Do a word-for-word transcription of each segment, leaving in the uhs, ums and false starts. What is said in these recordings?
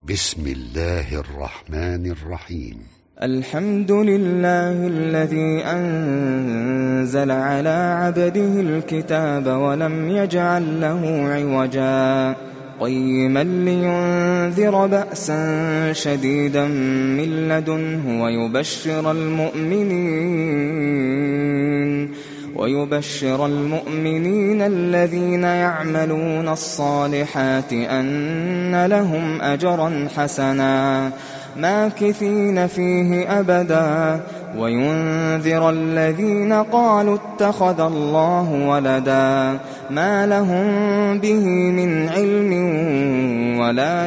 بسم الله الرحمن الرحيم. الحمد لله الذي أنزل على عبده الكتاب ولم يجعل له عوجا قيما لينذر بأسا شديدا من لدنه ويبشر المؤمنين ويبشر المؤمنين الذين يعملون الصالحات أن لهم أجرا حسنا ماكثين فيه أبدا وينذر الذين قالوا اتخذ الله ولدا ما لهم به من علم ولا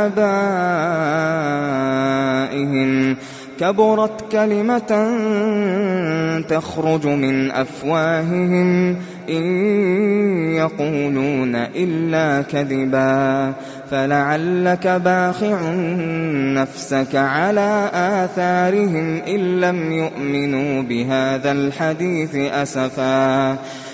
لآبائهم كبرت كلمة تخرج من أفواههم إن يقولون إلا كذبا فلعلك باخع نفسك على آثارهم إن لم يؤمنوا بهذا الحديث أسفا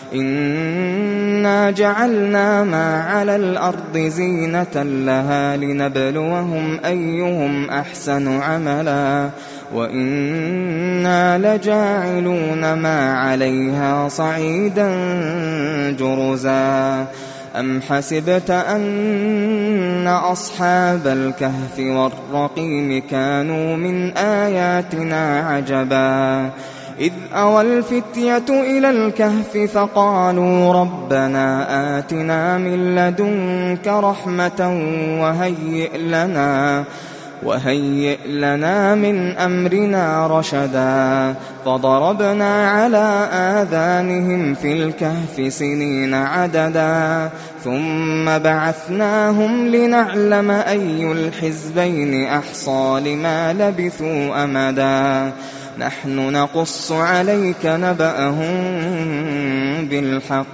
إنا جعلنا ما على الأرض زينة لها لنبلوهم أيهم أحسن عملا وإنا لجاعلون ما عليها صعيدا جرزا أم حسبت أن أصحاب الكهف والرقيم كانوا من آياتنا عجبا إذ أوى الفتية إلى الكهف فقالوا ربنا آتنا من لدنك رحمة وهيئ لنا وهيئ لنا من أمرنا رشدا فضربنا على آذانهم في الكهف سنين عددا ثم بعثناهم لنعلم أي الحزبين أحصى لما لبثوا أمدا نحن نقص عليك نبأهم بالحق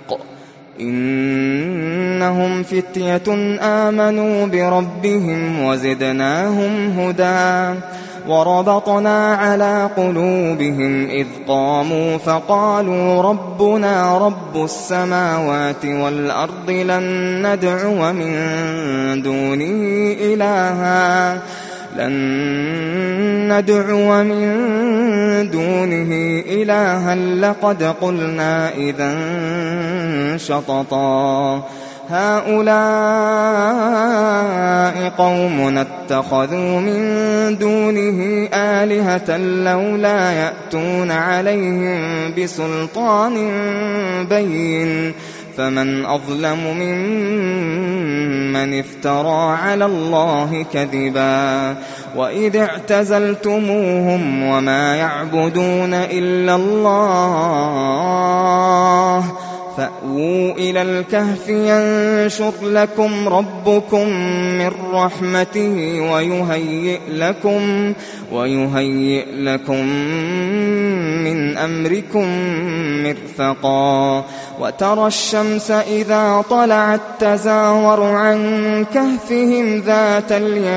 إنهم فتية آمنوا بربهم وزدناهم هدى وربطنا على قلوبهم إذ قاموا فقالوا ربنا رب السماوات والأرض لن ندعو من دونه إلها لن ندعو من دونه إلها لقد قلنا إذا شططا هؤلاء قومنا اتخذوا من دونه آلهة لولا يأتون عليهم بسلطان بين فمن أظلم ممن افترى على الله كذبا وإذ اعتزلتموهم وما يعبدون إلا الله فأووا إلى الكهف ينشر لكم ربكم من رحمته ويهيئ لكم ويهيئ لكم من أمركم مرفقا وترى الشمس إذا طلعت تزاور عن كهفهم ذات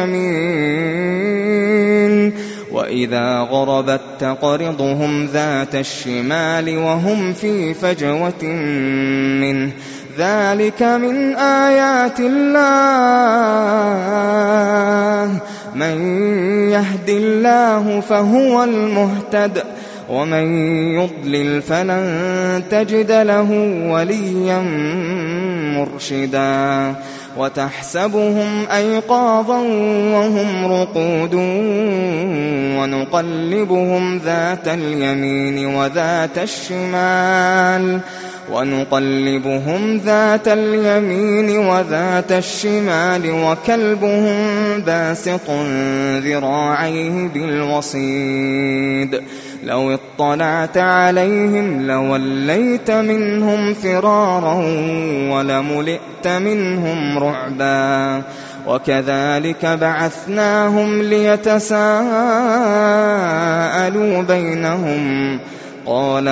اليمين وإذا غربت تقرضهم ذات الشمال وهم في فجوة منه ذلك من آيات الله من يهد الله فهو المهتد ومن يضلل فلن تجد له وليا مرشدا وتحسبهم أيقاظا وهم رقود ونقلبهم ذات اليمين وذات الشمال ونقلبهم ذات اليمين وذات الشمال وكلبهم باسط ذراعيه بالوصيد لو اطلعت عليهم لوليت منهم فرارا ولملئت منهم رعبا وكذلك بعثناهم ليتساءلوا بينهم قال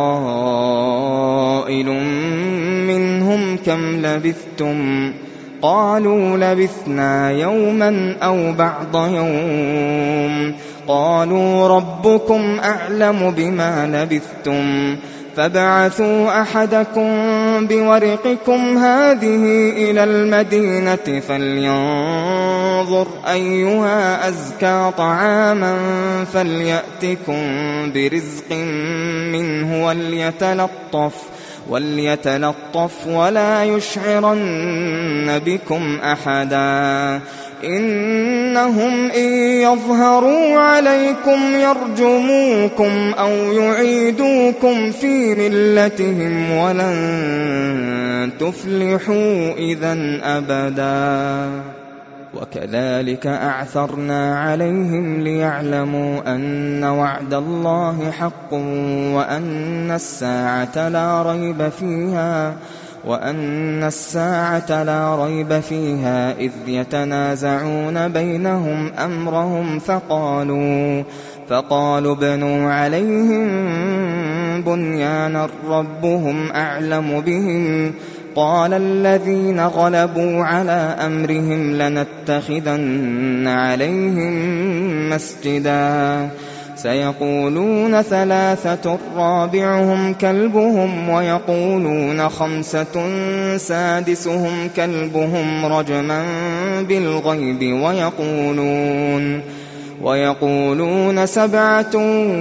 قائل منهم كم لبثتم قالوا لبثنا يوما أو بعض يوم قالوا ربكم أعلم بما لبثتم فابعثوا أحدكم بورقكم هذه إلى المدينة فلينظر فلينظر أيها أزكى طعاما فليأتكم برزق منه وليتلطف وليتلطف ولا يشعرن بكم أحدا إنهم إن يظهروا عليكم يرجموكم أو يعيدوكم في ملتهم ولن تفلحوا إذن أبدا وكذلك أعثرنا عليهم ليعلموا أن وعد الله حق وأن الساعة لا ريب فيها وأن الساعة لا ريب فيها إذ يتنازعون بينهم أمرهم فقالوا فقالوا ابنوا عليهم بنيانا ربهم أعلم بهم قال الذين غلبوا على أمرهم لنتخذن عليهم مسجدا سيقولون ثلاثة رابعهم كلبهم ويقولون خمسة سادسهم كلبهم رجما بالغيب ويقولون ويقولون سبعة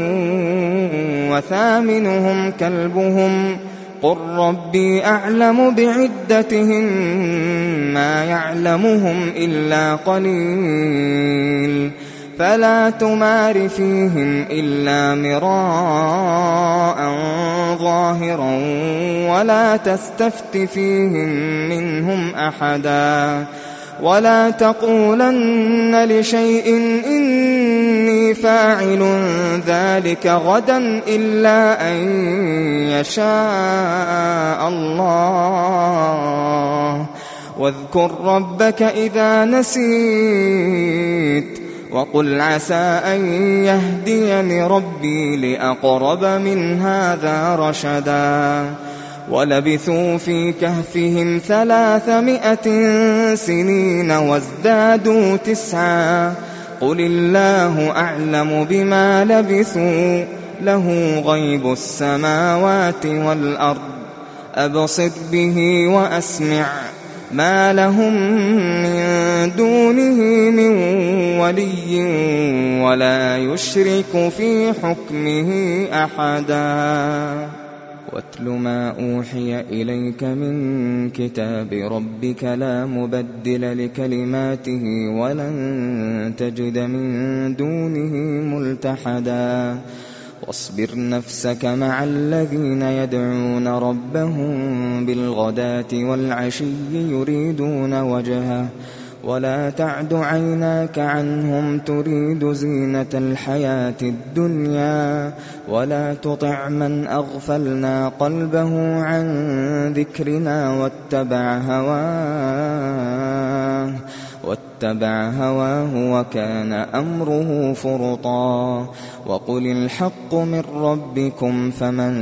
وثامنهم كلبهم قل ربي أعلم بعدتهم ما يعلمهم إلا قليل فلا تمار فيهم إلا مراء ظاهرا ولا تستفت فيهم منهم أحدا ولا تقولن لشيء إني فاعل ذلك غدا إلا أن يشاء الله واذكر ربك إذا نسيت وقل عسى أن يهديني ربي لأقرب من هذا رشدا ولبثوا في كهفهم ثلاثمائة سنين وازدادوا تسعا قل الله أعلم بما لبثوا له غيب السماوات والأرض أبصر به وأسمع ما لهم من دونه من ولي ولا يشرك في حكمه أحدا واتل ما أوحي إليك من كتاب ربك لا مبدل لكلماته ولن تجد من دونه ملتحدا واصبر نفسك مع الذين يدعون ربهم بالغداة والعشي يريدون وجهه ولا تعد عيناك عنهم تريد زينة الحياة الدنيا ولا تطع من أغفلنا قلبه عن ذكرنا واتبع هواه واتبع هواه وكان أمره فرطا وقل الحق من ربكم فمن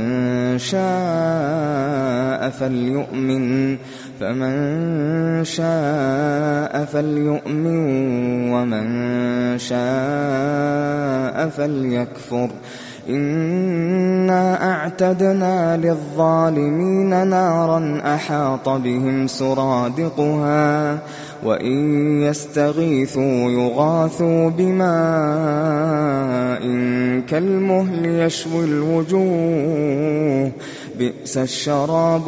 شاء فليؤمن فمن شاء فليؤمن ومن شاء فليكفر إنا أعتدنا للظالمين نارا أحاط بهم سرادقها وإن يستغيثوا يغاثوا بماء كالمهل يشوي الوجوه بئس الشراب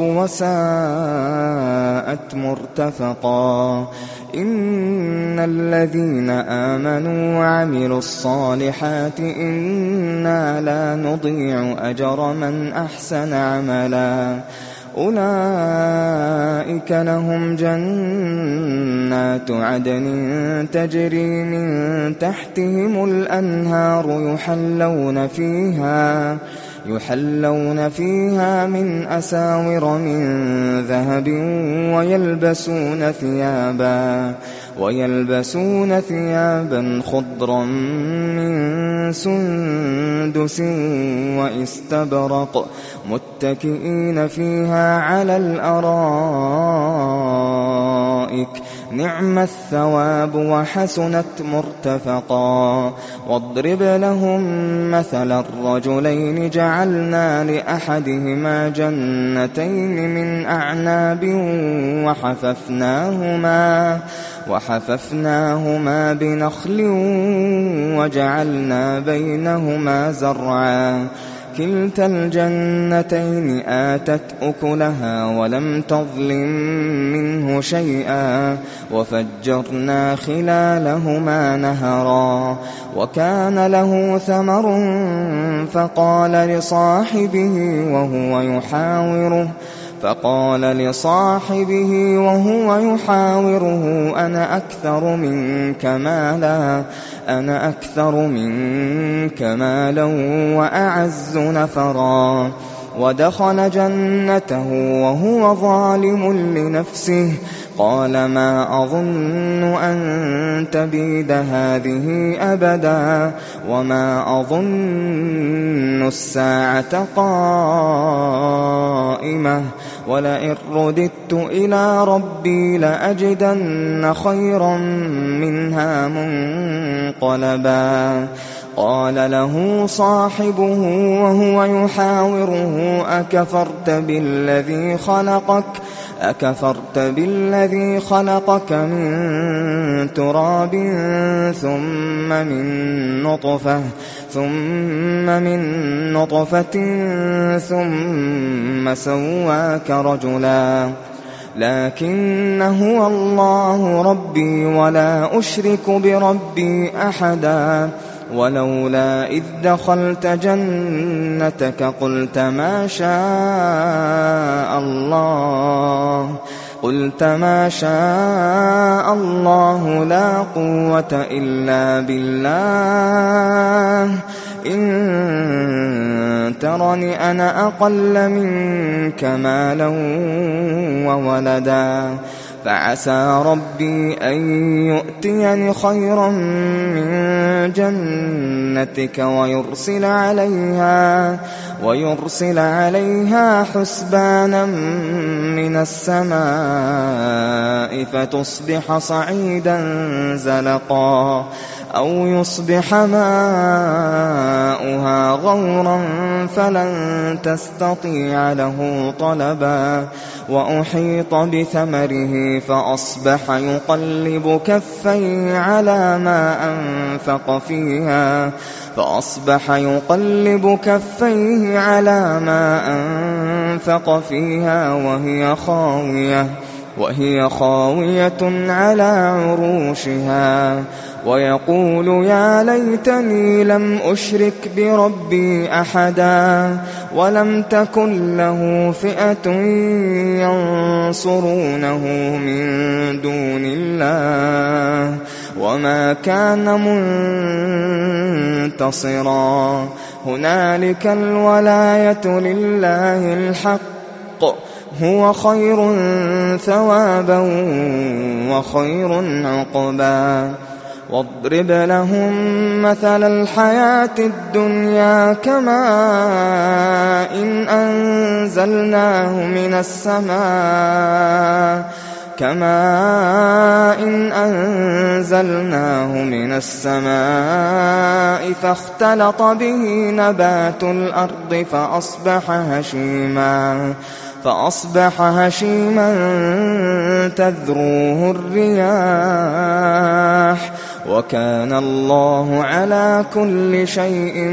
وساءت مرتفقا إن الذين آمنوا وعملوا الصالحات إنا لا نضيع أجر من أحسن عملا أولئك لهم جنات عدن تجري من تحتهم الأنهار يحلون فيها يحلون فيها من أساور من ذهب ويلبسون ثيابا ويلبسون ثيابا خضرا من سندس واستبرق متكئين فيها على الأرائك نعم الثواب وحسنت مرتفقا واضرب لهم مثل الرجلين جعلنا لأحدهما جنتين من أعناب وحففناهما وحففناهما بنخل وجعلنا بينهما زرعا كلتا الجنتين آتت أكلها ولم تظلم منه شيئا وفجرنا خلالهما نهرا وكان له ثمر فقال لصاحبه وهو يحاوره فقال لصاحبه وهو يحاوره أنا أكثر منك مالا أنا أكثر منك مالا وأعز نفرا ودخل جنته وهو ظالم لنفسه قال ما أظن أن تبيد هذه أبدا وما أظن الساعة قائمة ولئن رددت إلى ربي لأجدن خيرا منها منقلبا قال له صاحبه وهو يحاوره أكفرت بالذي خلقك أكفرت بالذي خلقك من تراب ثم من نطفة ثم من نطفة ثم سواك رجلا لكن هو الله ربي ولا أشرك بربي أحدا ولولا إذ دخلت جنتك قلت ما شاء الله قلت ما شاء الله لا قوة إلا بالله إن ترني أنا أقل منك مالا وولدا فعسى ربي أن يؤتيني خيرا من جنتك ويرسل عليها ويرسل عليها حسبانا من السماء فتصبح صعيدا زلقا أو يصبح ماؤها غورا فلن تستطيع له طلبا وأحيط بثمره فأصبح يقلب كفيه على ما أنفق فيها فأصبح يقلب كفيه على ما أنفق فيها وهي خاوية وهي خاوية على عروشها ويقول يا ليتني لم أشرك بربي أحدا ولم تكن له فئة ينصرونه من دون الله وما كان منتصرا هنالك الولاية لله الحق هو خير ثوابا وخير عقبا واضرب لهم مثل الحياة الدنيا كماء إن أنزلناه من السماء كماء إن أنزلناه من السماء فاختلط به نبات الأرض فأصبح هشيما فأصبح هشيما تذروه الرياح وكان الله على كل شيء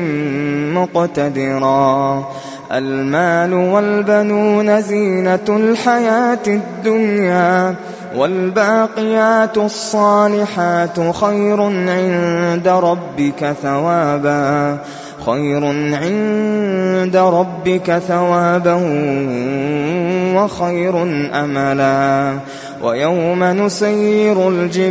مقتدرا المال والبنون زينة الحياة الدنيا والباقيات الصالحات خير عند ربك ثوابا خير عند ربك ثوابا وخير أملا ويوم نسير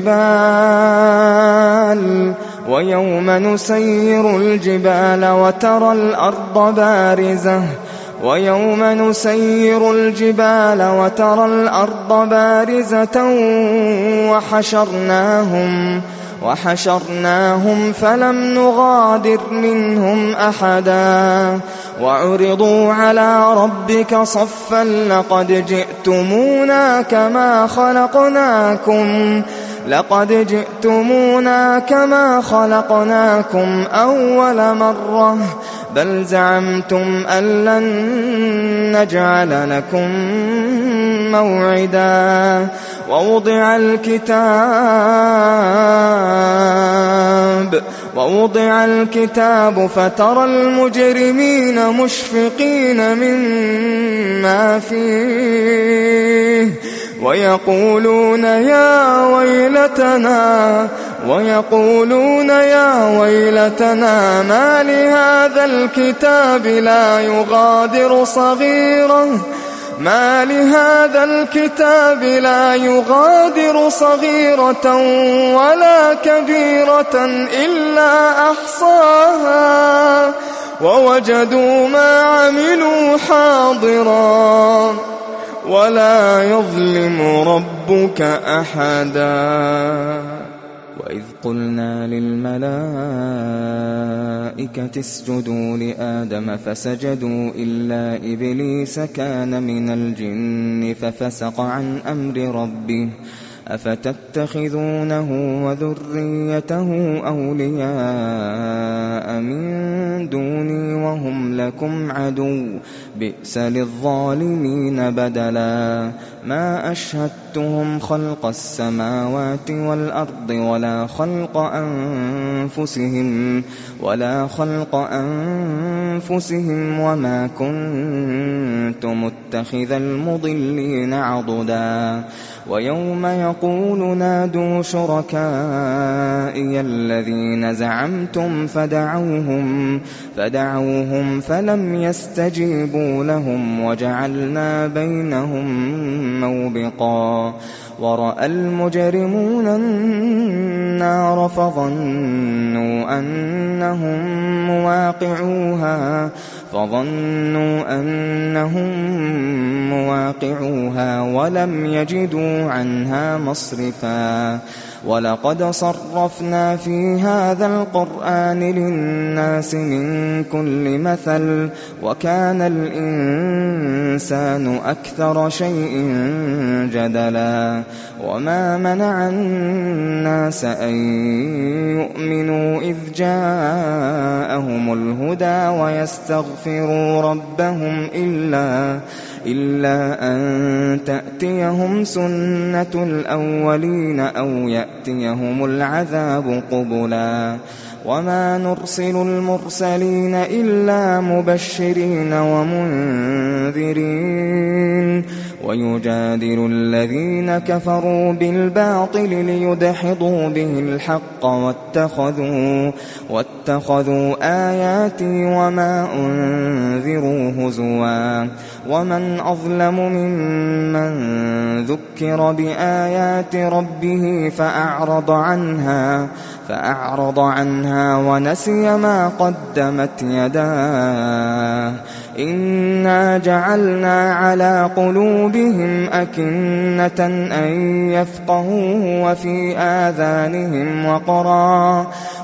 الجبال ويوم نسير الجبال وترى الأرض بارزة ويوم نسير الجبال وترى الأرض بارزة وحشرناهم وحشرناهم فلم نغادر منهم أحدا وعرضوا على ربك صفا لقد جئتمونا كما خلقناكم لقد جئتمونا كما خلقناكم أول مرة بل زعمتم أن لن نجعل لكم موعدا ووضع الكتاب ووضع الكتاب فترى المجرمين مشفقين مما فيه ويقولون يا ويلتنا ويقولون يا ويلتنا ما لهذا الكتاب لا يغادر صغيرة ما لهذا الكتاب لا يغادر صغيرة ولا كبيرة إلا أحصاها ووجدوا ما عملوا حاضرا ولا يظلم ربك أحدا وإذ قلنا للملائكة اسجدوا لآدم فسجدوا إلا إبليس كان من الجن ففسق عن أمر ربه أفتتخذونه وذريته أولياء من دوني وهم لكم عدو بئس للظالمين بدلا ما أشهدتهم خلق السماوات والأرض ولا خلق أنفسهم ولا خلق أنفسهم وما كنت متخذ المضلين عضدا ويوم يقول نادوا شركائي الذين زعمتم فدعوهم فدعوهم فلم يستجيبوا لهم وجعلنا بينهم موبقا ورأى المجرمون النار فظنوا أنهم مواقعوها فظنوا أنهم مواقعوها ولم يجدوا عنها مصرفا ولقد صرفنا في هذا القرآن للناس من كل مثل وكان الإنسان أكثر شيء جدلا وما منع الناس أن يؤمنوا إذ جاءهم الهدى ويستغفروا ربهم إلا إلا أن تأتيهم سنة الأولين أو يأتيهم العذاب قبلا وما نرسل المرسلين إلا مبشرين ومنذرين ويجادل الذين كفروا بالباطل ليدحضوا به الحق واتخذوا, واتخذوا آياتي وما أنذروا هزوا ومن أظلم ممن ذكر بآيات ربه فأعرض عنها فأعرض عنها ونسي ما قدمت يداه إنا جعلنا على قلوبهم أكنة أن يفقهوه وفي آذانهم وقرا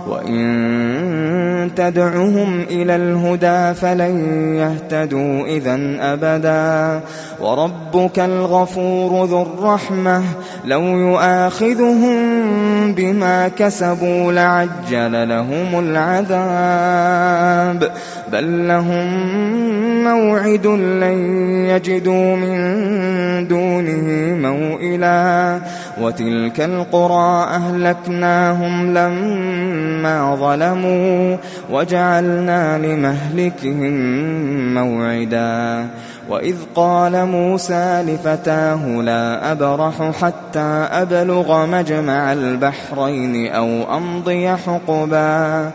وإن تدعهم إلى الهدى فلن يهتدوا إذن أبدا وربك الغفور ذو الرحمة لو يؤاخذهم بما كسبوا لعجل لهم العذاب بل لهم موعد لن يجدوا من دونه موئلا وتلك القرى أهلكناهم لما ظلموا وجعلنا لمهلكهم موعدا وإذ قال موسى لفتاه لا أبرح حتى أبلغ مجمع البحرين أو أمضي حقبا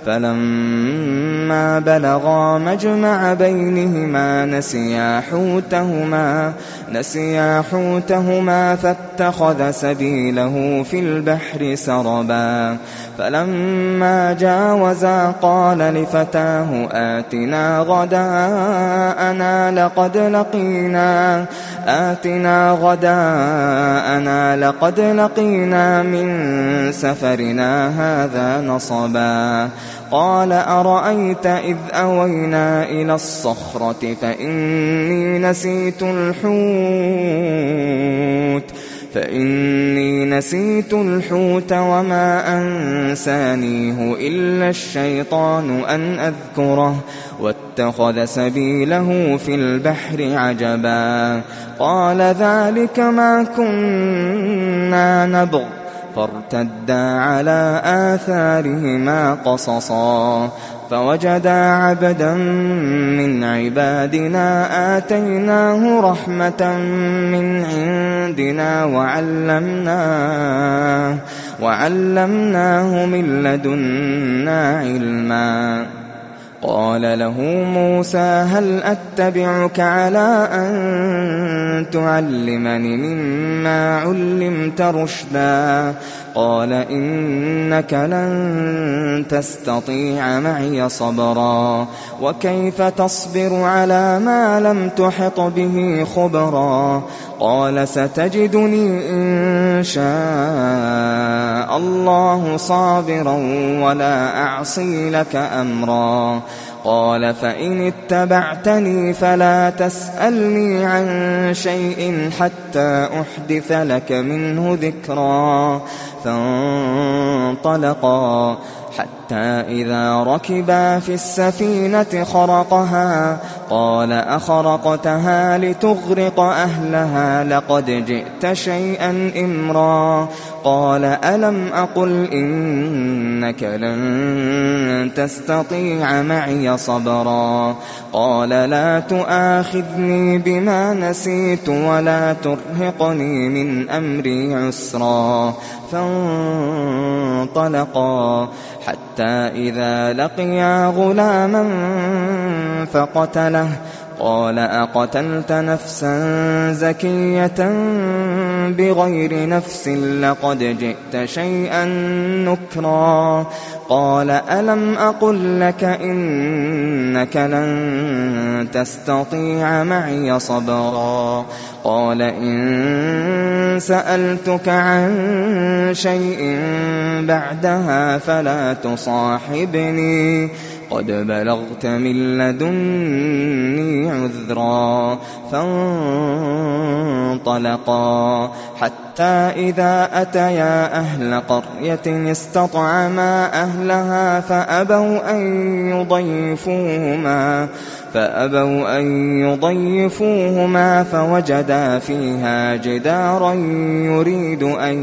فلما بلغا مجمع بينهما نسيا حوتهما نسيا حوتهما فاتخذ سبيله في البحر سربا فلما جاوزا قال لفتاه آتنا غداءنا لقد لقد لقينا آتنا غداءنا لقد لقينا من سفرنا هذا نصبا قال أرأيت إذ أوينا إلى الصخرة فإني نسيت الحوت فإني نسيت الحوت وما أنسانيه إلا الشيطان أن أذكره واتخذ سبيله في البحر عجبا قال ذلك ما كنا نبغ فارتدا على آثارهما قصصا فوجدا عبدا من عبادنا آتيناه رحمة من عندنا وعلمناه, وعلمناه من لدنا علما قال له موسى هل أتبعك على أن تعلمني مما علمت رشدا قال إنك لن تستطيع معي صبرا وكيف تصبر على ما لم تحط به خبرا قال ستجدني إن شاء الله صابرا ولا أعصي لك أمرا قال فإن اتبعتني فلا تسألني عن شيء حتى أحدث لك منه ذكرا فانطلقا حتى إذا ركبا في السفينة خرقها قال أخرقتها لتغرق أهلها لقد جئت شيئا إمرا قال ألم أقل إنك لن تستطيع معي صبرا قال لا تؤاخذني بما نسيت ولا ترهقني من أمري عسرا فانطلقا حتى إذا لقيا غلاما فقتله قال أقتلت نفسا زكية بغير نفس لقد جئت شيئا نكرا قال ألم أقل لك إنك لن تستطيع معي صبرا قال إن سألتك عن شيء بعدها فلا تصاحبني قد بلغت من لدني عذرا فانطلقا حتى إذا أتيا أهل قرية استطعما أهلها فأبوا أن يضيفوهما فأبوا أن يضيفوهما فوجدا فيها جدارا يريد أن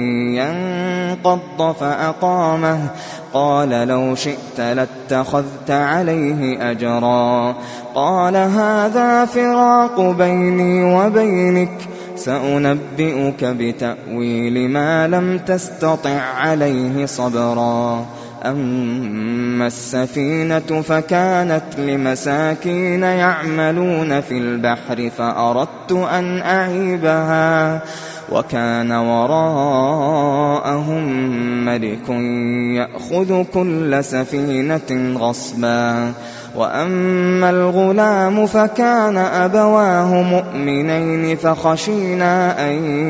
ينقض فأقامه قال لو شئت لاتخذت عليه أجرا قال هذا فراق بيني وبينك سأنبئك بتأويل ما لم تستطع عليه صبرا أما السفينة فكانت لمساكين يعملون في البحر فأردت أن أعيبها وكان وراءهم ملك يأخذ كل سفينة غصبا وأما الغلام فكان أبواه مؤمنين فخشينا أن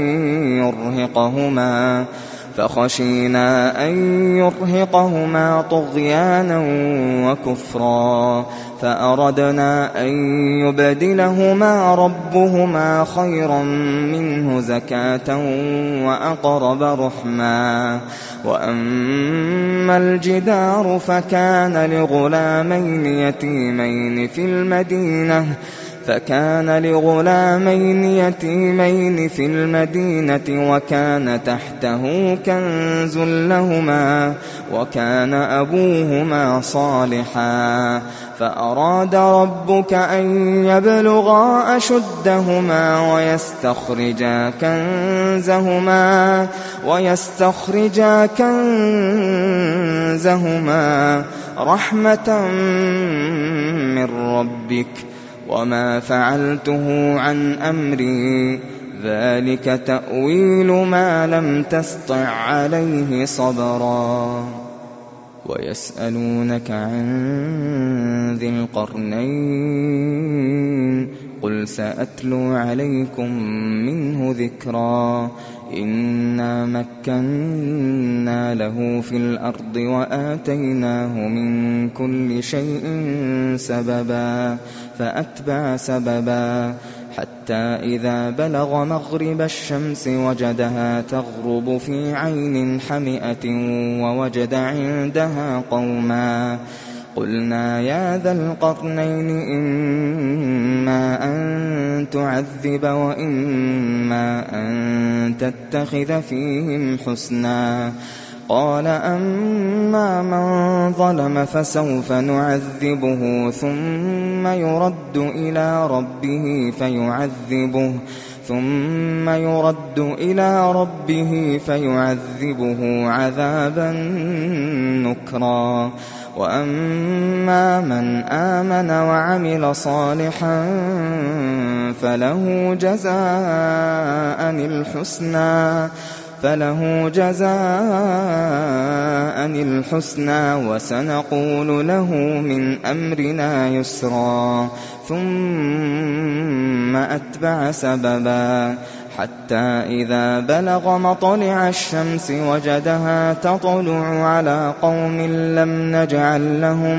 يرهقهما فخشينا أن يرهقهما طغيانا وكفرا فأردنا أن يبدلهما ربهما خيرا منه زكاة وأقرب رحما وأما الجدار فكان لغلامين يتيمين في المدينة فكان لغلامين يتيمين في المدينة وكان تحته كنز لهما وكان أبوهما صالحا فأراد ربك أن يبلغا أشدهما ويستخرجا كنزهما ويستخرجا كنزهما رحمة من ربك وما فعلته عن أمري ذلك تأويل ما لم تسطع عليه صبرا ويسألونك عن ذي القرنين قل سأتلو عليكم منه ذكرا إنا مكنا له في الأرض وآتيناه من كل شيء سببا فأتبع سببا حتى إذا بلغ مغرب الشمس وجدها تغرب في عين حمئة ووجد عندها قوما قلنا يا ذا القرنين إما أن تعذب وإما أن تتخذ فيهم حسنا قال أما من ظلم فسوف نعذبه ثم يرد إلى ربه فيعذبه ثم يرد إلى ربه فيعذبه عذابا نكرا وأما من آمن وعمل صالحا فله جزاء الحسنى فله جزاء الحسنى وسنقول له من أمرنا يسرا ثم أتبع سببا حتى إذا بلغ مطلع الشمس وجدها تطلع على قوم لم نجعل لهم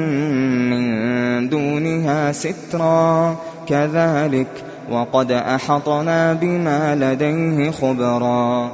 من دونها سترا كذلك وقد أحطنا بما لديه خبرا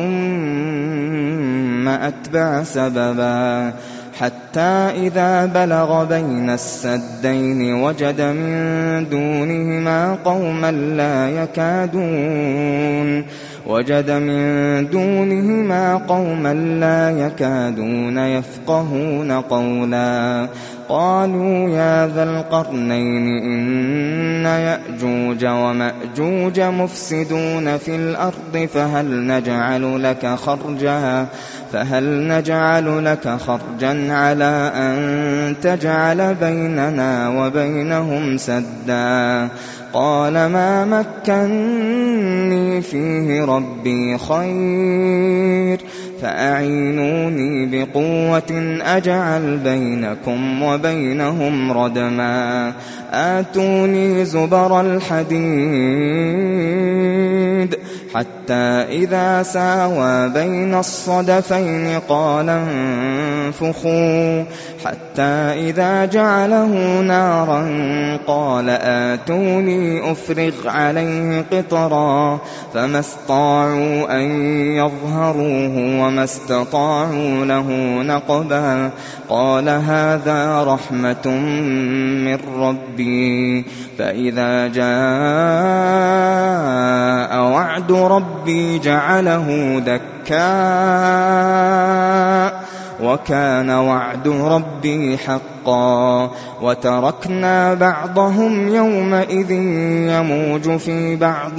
ثم أتبع سببا حتى إذا بلغ بين السدين وجد من دونهما قوما لا يكادون وجد من دونهما قوما لا يكادون يفقهون قولا قالوا يا ذا القرنين إن يأجوج ومأجوج مفسدون في الأرض فهل نجعل لك خرجا فهل نجعل لك خرجا على أن تجعل بيننا وبينهم سدا قال ما مكنني فيه ربي خير فأعينوني بقوة أجعل بينكم وبينهم ردما آتوني زبر الحديد حتى إذا ساوى بين الصدفين قال انفخوا حتى إذا جعله نارا قال آتوني أفرغ عليه قطرا فما استطاعوا أن يظهروه وما استطاعوا له نقبا قال هذا رحمة من ربي فإذا جاء وعد ربي جعله دكا وكان وعد ربي حقا وتركنا بعضهم يومئذ يموج في بعض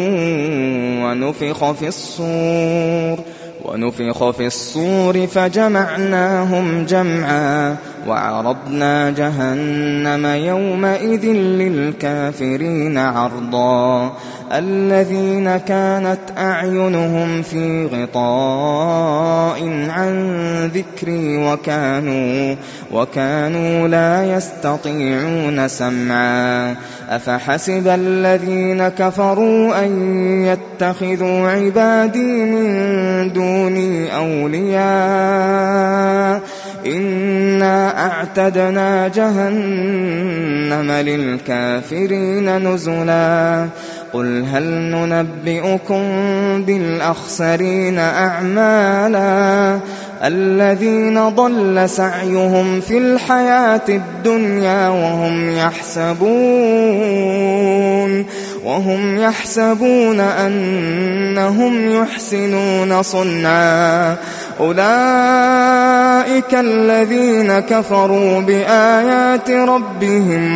ونفخ في الصور ونفخ في الصور فجمعناهم جمعا وعرضنا جهنم يومئذ للكافرين عرضا الذين كانت أعينهم في غطاء عن ذكري وكانوا, وكانوا لا يستطيعون سمعا أفحسب الذين كفروا أن يتخذوا عبادي من دوني أولياء إنا أعتدنا جهنم للكافرين نزلا قل هل ننبئكم بالأخسرين أعمالا الذين ضل سعيهم في الحياة الدنيا وهم يحسبون وهم يحسبون أنهم يحسنون صنعا أولئك الذين كفروا بآيات ربهم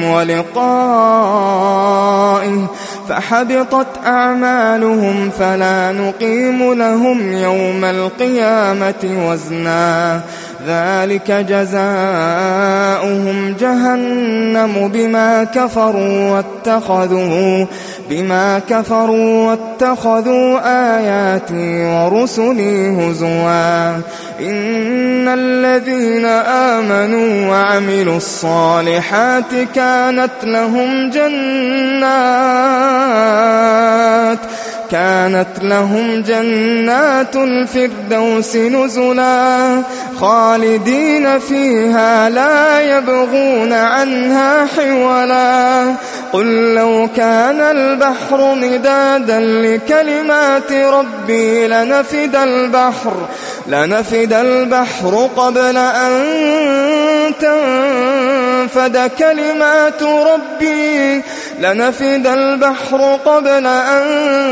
ولقائه فحبطت أعمالهم فلا نقيم لهم يوم القيامة وزنا ذلك جزاؤهم جهنم بما كفروا واتخذوا بما كفروا واتخذوا آياتي ورسلي هزوا إن إن الذين آمنوا وعملوا الصالحات كانت لهم جنات كانت لهم جنات الفردوس نزلا خالدين فيها لا يبغون عنها حولا قل لو كان البحر مدادا لكلمات ربي لنفد البحر لنفد البحر قبل أن تنفد كلمات ربي لنفد البحر قبل أن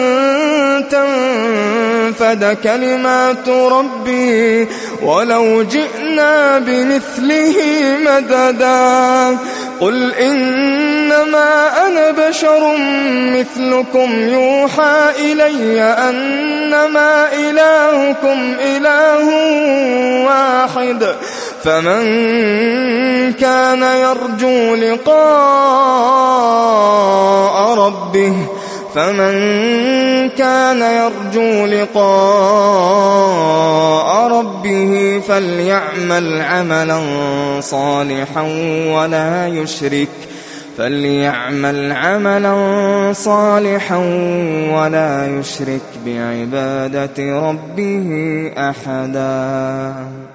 تنفد كلمات ربي ولو جئنا بمثله مددا قل إنما أنا بشر مثلكم يوحى إلي أنما إلهكم إله واحد فمن كان يرجو لقاء ربه فمن كان يرجو لقاء ربه فليعمل عملا صالحا ولا يشرك فليعمل عملا صالحا ولا يشرك بعبادة ربه أحدا.